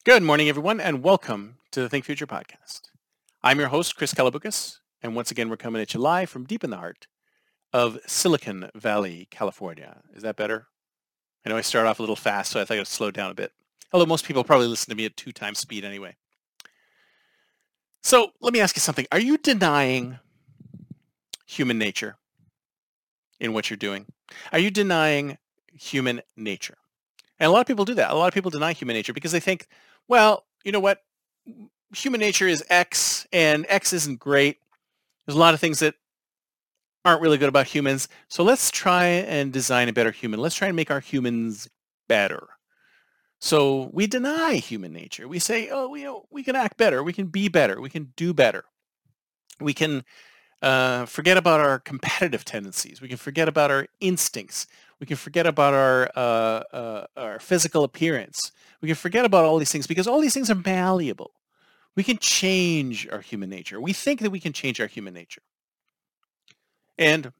Good morning, everyone, and welcome to the Think Future podcast. I'm your host, Chris Kalabukas, and once again, we're coming at you live from deep in the heart of Silicon Valley, California. Is that better? I know I started off a little fast, so I thought I'd slow down a bit. Although most people probably listen to me at 2 times speed anyway. So let me ask you something. Are you denying human nature in what you're doing? Are you denying human nature? And a lot of people do that. A lot of people deny human nature because they think, well, you know what? Human nature is X and X isn't great. There's a lot of things that aren't really good about humans. So let's try and design a better human. Let's try and make our humans better. So we deny human nature. We say, oh, we can act better. We can be better. We can do better. We can forget about our competitive tendencies. We can forget about our instincts. We can forget about our physical appearance. We can forget about all these things because all these things are malleable. We can change our human nature. We think that we can change our human nature. And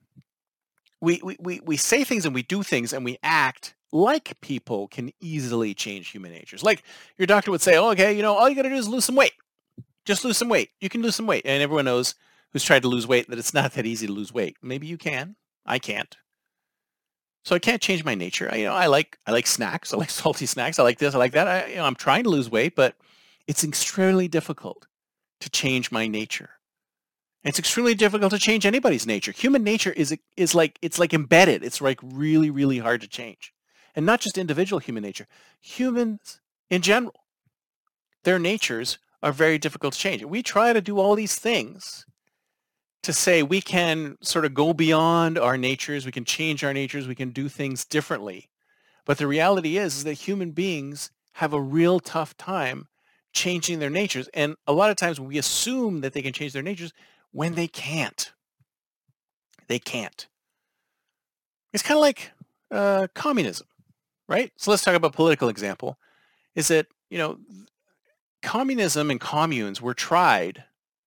we say things and we do things and we act like people can easily change human natures. Like your doctor would say, oh, okay, all you got to do is lose some weight. Just lose some weight. You can lose some weight. And everyone knows who's tried to lose weight that it's not that easy to lose weight. Maybe you can. I can't. So I can't change my nature. I like snacks. I like salty snacks. I like this. I like that. I'm trying to lose weight, but it's extremely difficult to change my nature. It's extremely difficult to change anybody's nature. Human nature is like it's like embedded. It's like really, really hard to change. And not just individual human nature. Humans in general, their natures are very difficult to change. We try to do all these things to say we can sort of go beyond our natures, we can change our natures, we can do things differently. But the reality is that human beings have a real tough time changing their natures. And a lot of times we assume that they can change their natures when they can't. They can't. It's kind of like communism, right? So let's talk about a political example. Is that, communism and communes were tried,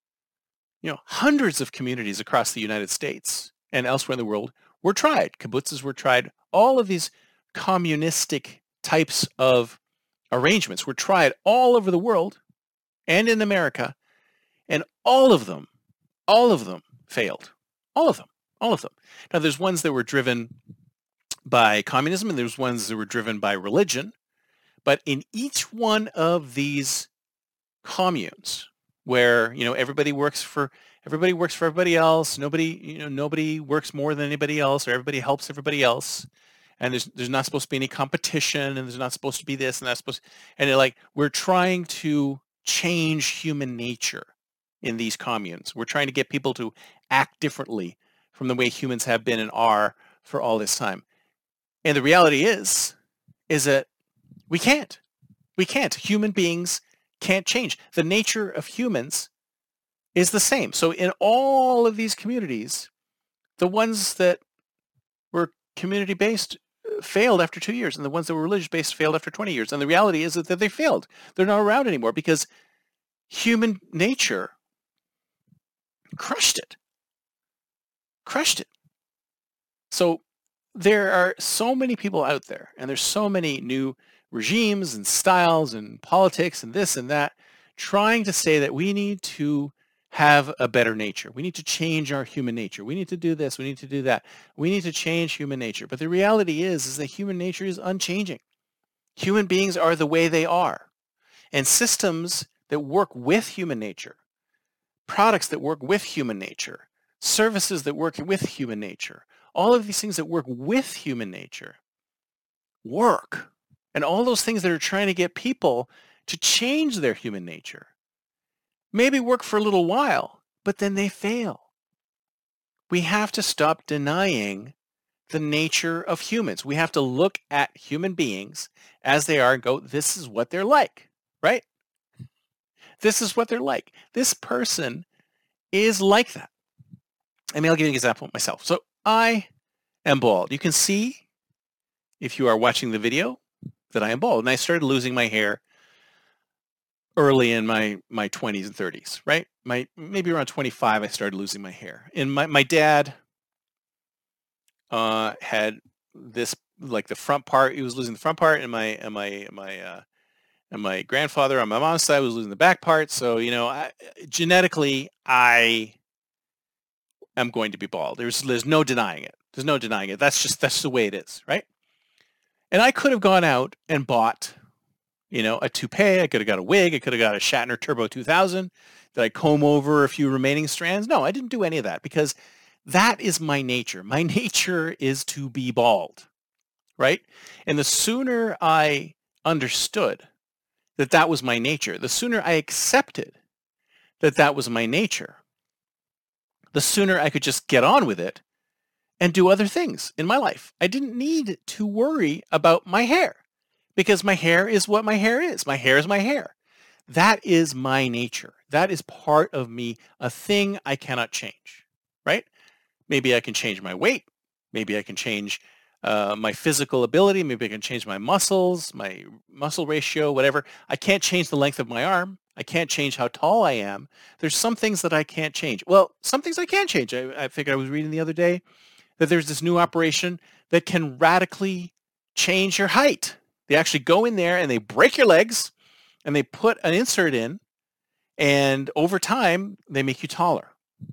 hundreds of communities across the United States and elsewhere in the world were tried. Kibbutzes were tried. All of these communistic types of arrangements were tried all over the world and in America, and all of them failed. All of them. All of them. Now, there's ones that were driven by communism and there's ones that were driven by religion. But in each one of these communes where, everybody works for everybody else, nobody works more than anybody else, or everybody helps everybody else. And there's not supposed to be any competition, and there's not supposed to be this and that's supposed and they're like, we're trying to change human nature in these communes. We're trying to get people to act differently from the way humans have been and are for all this time. And the reality is that we can't. We can't. Human beings can't change. The nature of humans is the same. So in all of these communities, the ones that were community-based failed after 2 years, and the ones that were religious-based failed after 20 years. And the reality is that they failed. They're not around anymore because human nature crushed it. Crushed it. So there are so many people out there, and there's so many new regimes and styles and politics and this and that trying to say that we need to have a better nature. We need to change our human nature. We need to do this. We need to do that. We need to change human nature. But the reality is that human nature is unchanging. Human beings are the way they are. And systems that work with human nature, products that work with human nature, services that work with human nature, all of these things that work with human nature work. And all those things that are trying to get people to change their human nature maybe work for a little while, but then they fail. We have to stop denying the nature of humans. We have to look at human beings as they are and go, this is what they're like, right? This is what they're like. This person is like that. I mean, I'll give you an example of myself. So I am bald. You can see, if you are watching the video, that I am bald. And I started losing my hair early in my 20s and 30s, right? Maybe around 25, I started losing my hair. And my dad had this, like the front part. He was losing the front part, and my And my grandfather on my mom's side was losing the back part. So, genetically, I am going to be bald. There's no denying it. There's no denying it. That's the way it is, right? And I could have gone out and bought, a toupee. I could have got a wig. I could have got a Shatner Turbo 2000. Did I comb over a few remaining strands? No, I didn't do any of that because that is my nature. My nature is to be bald, right? And the sooner I understood that that was my nature, the sooner I accepted that that was my nature, the sooner I could just get on with it and do other things in my life. I didn't need to worry about my hair because my hair is what my hair is. My hair is my hair. That is my nature. That is part of me, a thing I cannot change, right? Maybe I can change my weight. Maybe I can change my physical ability. Maybe I can change my muscles, my muscle ratio, whatever. I can't change the length of my arm. I can't change how tall I am. There's some things that I can't change. Well, some things I can change. I think I was reading the other day that there's this new operation that can radically change your height. They actually go in there and they break your legs and they put an insert in, and over time, they make you taller.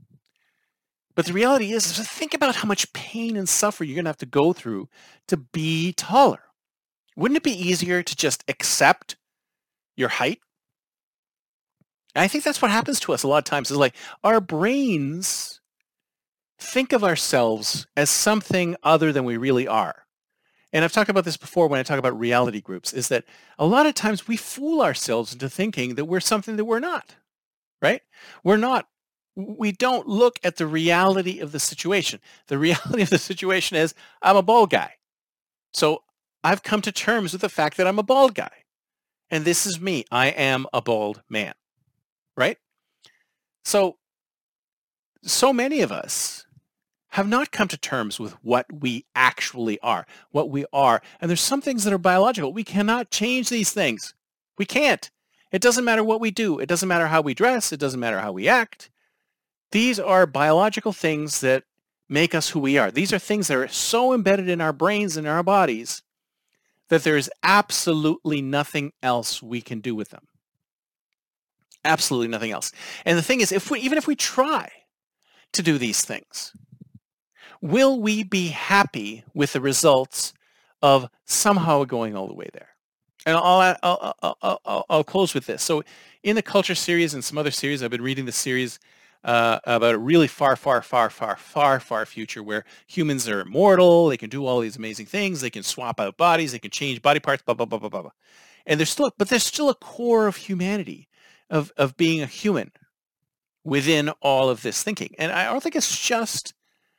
But the reality is, think about how much pain and suffering you're going to have to go through to be taller. Wouldn't it be easier to just accept your height? And I think that's what happens to us a lot of times. Is like our brains think of ourselves as something other than we really are. And I've talked about this before when I talk about reality groups, is that a lot of times we fool ourselves into thinking that we're something that we're not, right? We're not. We don't look at the reality of the situation. The reality of the situation is I'm a bald guy. So I've come to terms with the fact that I'm a bald guy. And this is me. I am a bald man, right? So many of us have not come to terms with what we actually are, what we are. And there's some things that are biological. We cannot change these things. We can't. It doesn't matter what we do. It doesn't matter how we dress. It doesn't matter how we act. These are biological things that make us who we are. These are things that are so embedded in our brains and our bodies that there's absolutely nothing else we can do with them. Absolutely nothing else. And the thing is, even if we try to do these things, will we be happy with the results of somehow going all the way there? And I'll close with this. So in the Culture series and some other series, I've been reading the series about a really far future where humans are immortal. They can do all these amazing things. They can swap out bodies. They can change body parts, blah, blah, blah, blah, blah. And there's still a core of humanity, of being a human within all of this thinking. And I don't think it's just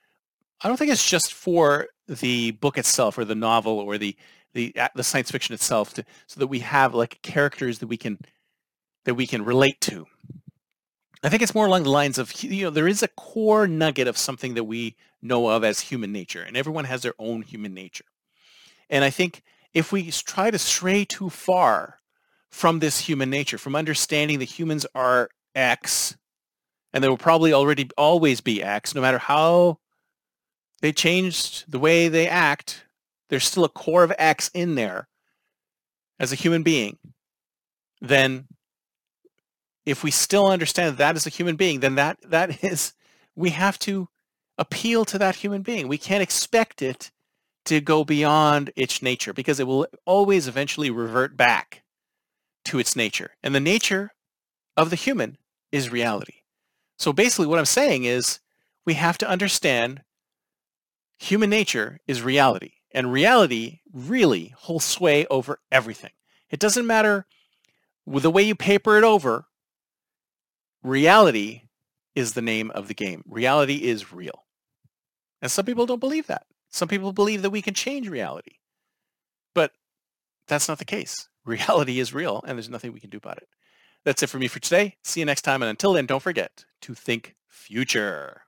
for the book itself or the novel or the science fiction itself so that we have like characters that we can relate to. I think it's more along the lines of, there is a core nugget of something that we know of as human nature, and everyone has their own human nature. And I think if we try to stray too far from this human nature, from understanding that humans are X, and there will probably always be X, no matter how they changed the way they act, there's still a core of X in there as a human being, then if we still understand that as a human being, then we have to appeal to that human being. We can't expect it to go beyond its nature because it will always eventually revert back to its nature. And the nature of the human is reality. So basically what I'm saying is we have to understand human nature is reality. And reality really holds sway over everything. It doesn't matter the way you paper it over. Reality is the name of the game. Reality is real. And some people don't believe that. Some people believe that we can change reality. But that's not the case. Reality is real, and there's nothing we can do about it. That's it for me for today. See you next time, and until then, don't forget to think future.